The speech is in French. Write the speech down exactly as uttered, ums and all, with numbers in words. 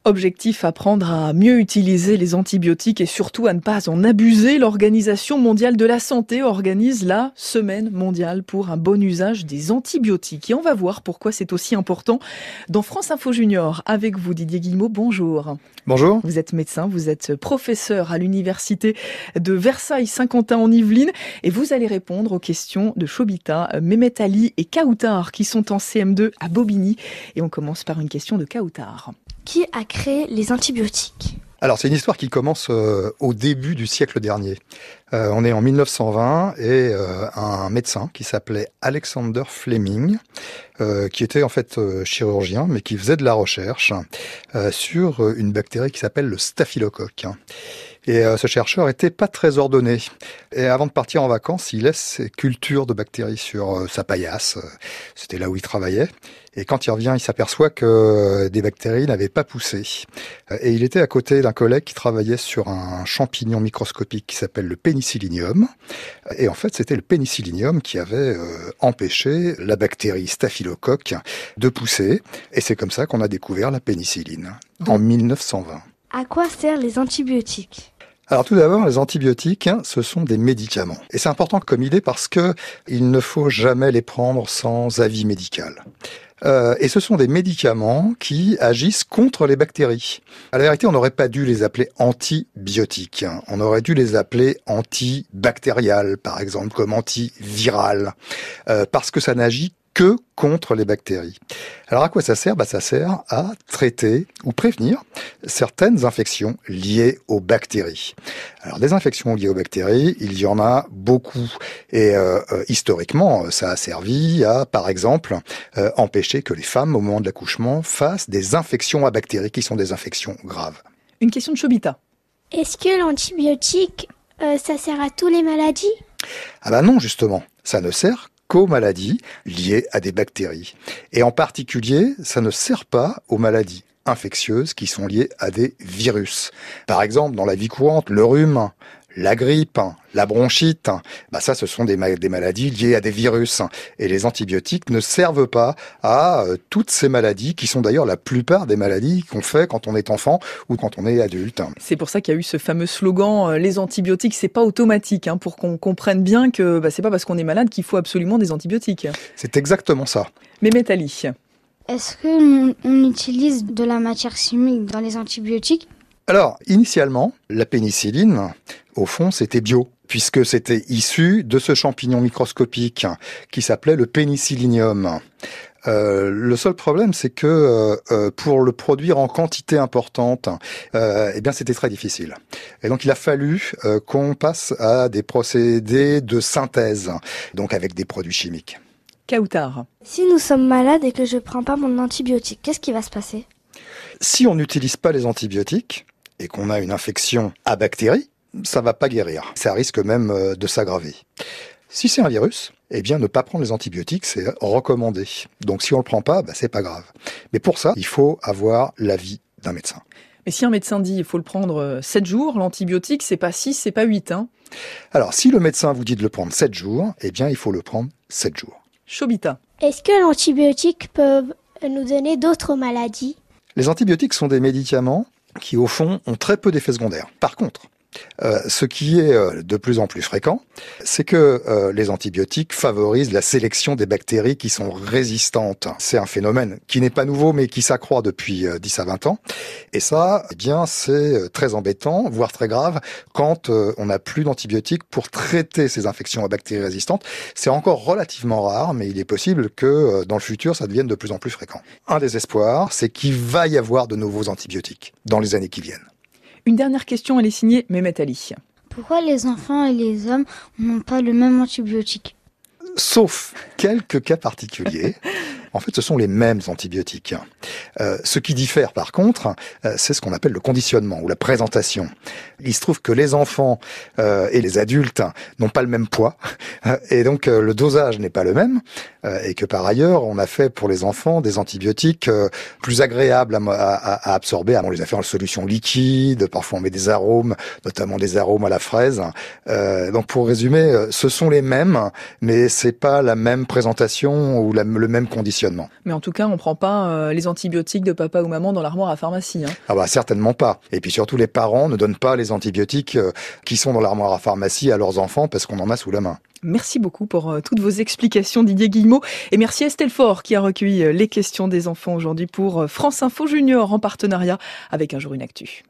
Objectif, apprendre à mieux utiliser les antibiotiques et surtout à ne pas en abuser. L'Organisation mondiale de la santé organise la Semaine mondiale pour un bon usage des antibiotiques. Et on va voir pourquoi c'est aussi important dans France Info Junior. Avec vous, Didier Guillemot, bonjour. Bonjour. Vous êtes médecin, vous êtes professeur à l'université de Versailles-Saint-Quentin en Yvelines et vous allez répondre aux questions de Chobita, Mehmet Ali et Kautar qui sont en C M deux à Bobigny. Et on commence par une question de Kautar. Qui a créé les antibiotiques ? Alors, c'est une histoire qui commence euh, au début du siècle dernier. Euh, on est en mille neuf cent vingt et euh, un médecin qui s'appelait Alexander Fleming, euh, qui était en fait euh, chirurgien, mais qui faisait de la recherche euh, sur une bactérie qui s'appelle le staphylocoque. Et euh, ce chercheur était pas très ordonné. Et avant de partir en vacances, il laisse ses cultures de bactéries sur euh, sa paillasse. C'était là où il travaillait. Et quand il revient, il s'aperçoit que euh, des bactéries n'avaient pas poussé. Et il était à côté d'un collègue qui travaillait sur un champignon microscopique qui s'appelle le pénicillium. Et en fait, c'était le pénicillium qui avait euh, empêché la bactérie staphylocoque de pousser. Et c'est comme ça qu'on a découvert la pénicilline, en mille neuf cent vingt. À quoi servent les antibiotiques ? Alors tout d'abord, les antibiotiques, hein, ce sont des médicaments. Et c'est important comme idée parce que il ne faut jamais les prendre sans avis médical. Euh, et ce sont des médicaments qui agissent contre les bactéries. À la vérité, on n'aurait pas dû les appeler antibiotiques. On aurait dû les appeler antibactériales, par exemple, comme antivirales, euh, parce que ça n'agit que contre les bactéries. Alors à quoi ça sert ? Bah, ça sert à traiter ou prévenir certaines infections liées aux bactéries. Alors des infections liées aux bactéries, il y en a beaucoup. Et euh, euh, historiquement, ça a servi à, par exemple, euh, empêcher que les femmes, au moment de l'accouchement, fassent des infections à bactéries qui sont des infections graves. Une question de Chobita. Est-ce que l'antibiotique, euh, ça sert à toutes les maladies ? Ah bah non, justement. Ça ne sert qu'aux maladies liées à des bactéries. Et en particulier, ça ne sert pas aux maladies infectieuses qui sont liées à des virus. Par exemple, dans la vie courante, le rhume, la grippe, la bronchite, bah ça, ce sont des, ma- des maladies liées à des virus. Et les antibiotiques ne servent pas à euh, toutes ces maladies, qui sont d'ailleurs la plupart des maladies qu'on fait quand on est enfant ou quand on est adulte. C'est pour ça qu'il y a eu ce fameux slogan euh, « Les antibiotiques, c'est pas automatique hein, », pour qu'on comprenne bien que bah, c'est pas parce qu'on est malade qu'il faut absolument des antibiotiques. C'est exactement ça. Mehmet Ali. Est-ce qu'on on utilise de la matière chimique dans les antibiotiques ? Alors, initialement, la pénicilline, au fond, c'était bio, puisque c'était issu de ce champignon microscopique qui s'appelait le pénicillium. Euh, le seul problème, c'est que euh, pour le produire en quantité importante, euh, eh bien, c'était très difficile. Et donc, il a fallu euh, qu'on passe à des procédés de synthèse, donc avec des produits chimiques. Kautar. Si nous sommes malades et que je ne prends pas mon antibiotique, qu'est-ce qui va se passer ? Si on n'utilise pas les antibiotiques et qu'on a une infection à bactéries, ça va pas guérir. Ça risque même euh, de s'aggraver. Si c'est un virus, eh bien, ne pas prendre les antibiotiques, c'est recommandé. Donc, si on le prend pas, bah, c'est pas grave. Mais pour ça, il faut avoir l'avis d'un médecin. Mais si un médecin dit il faut le prendre sept jours, l'antibiotique, c'est pas six, c'est pas huit. Hein. Alors, si le médecin vous dit de le prendre sept jours, eh bien, il faut le prendre sept jours. Chobita. Est-ce que l'antibiotique peut nous donner d'autres maladies ? Les antibiotiques sont des médicaments qui, au fond, ont très peu d'effets secondaires. Par contre, Euh, ce qui est euh, de plus en plus fréquent, c'est que euh, les antibiotiques favorisent la sélection des bactéries qui sont résistantes. C'est un phénomène qui n'est pas nouveau, mais qui s'accroît depuis euh, dix à vingt ans. Et ça, eh bien, c'est très embêtant, voire très grave, quand euh, on n'a plus d'antibiotiques pour traiter ces infections à bactéries résistantes. C'est encore relativement rare, mais il est possible que euh, dans le futur, ça devienne de plus en plus fréquent. Un des espoirs, c'est qu'il va y avoir de nouveaux antibiotiques dans les années qui viennent. Une dernière question, elle est signée Mehmet Ali. Pourquoi les enfants et les hommes n'ont pas le même antibiotique ? Sauf quelques cas particuliers. En fait, ce sont les mêmes antibiotiques. Euh, ce qui diffère, par contre, euh, c'est ce qu'on appelle le conditionnement ou la présentation. Il se trouve que les enfants euh, et les adultes n'ont pas le même poids, et donc euh, le dosage n'est pas le même, euh, et que par ailleurs, on a fait pour les enfants des antibiotiques euh, plus agréables à, à, à absorber. On les a fait en solution liquide, parfois on met des arômes, notamment des arômes à la fraise. Euh, donc pour résumer, ce sont les mêmes, mais c'est pas la même présentation ou la, le même conditionnement. conditionnement. Mais en tout cas, on prend pas euh, les antibiotiques de papa ou maman dans l'armoire à pharmacie. Hein. Ah bah certainement pas. Et puis surtout, les parents ne donnent pas les antibiotiques euh, qui sont dans l'armoire à pharmacie à leurs enfants parce qu'on en a sous la main. Merci beaucoup pour euh, toutes vos explications, Didier Guillemot. Et merci à Estelle Faure qui a recueilli euh, les questions des enfants aujourd'hui pour euh, France Info Junior en partenariat avec Un jour une actu.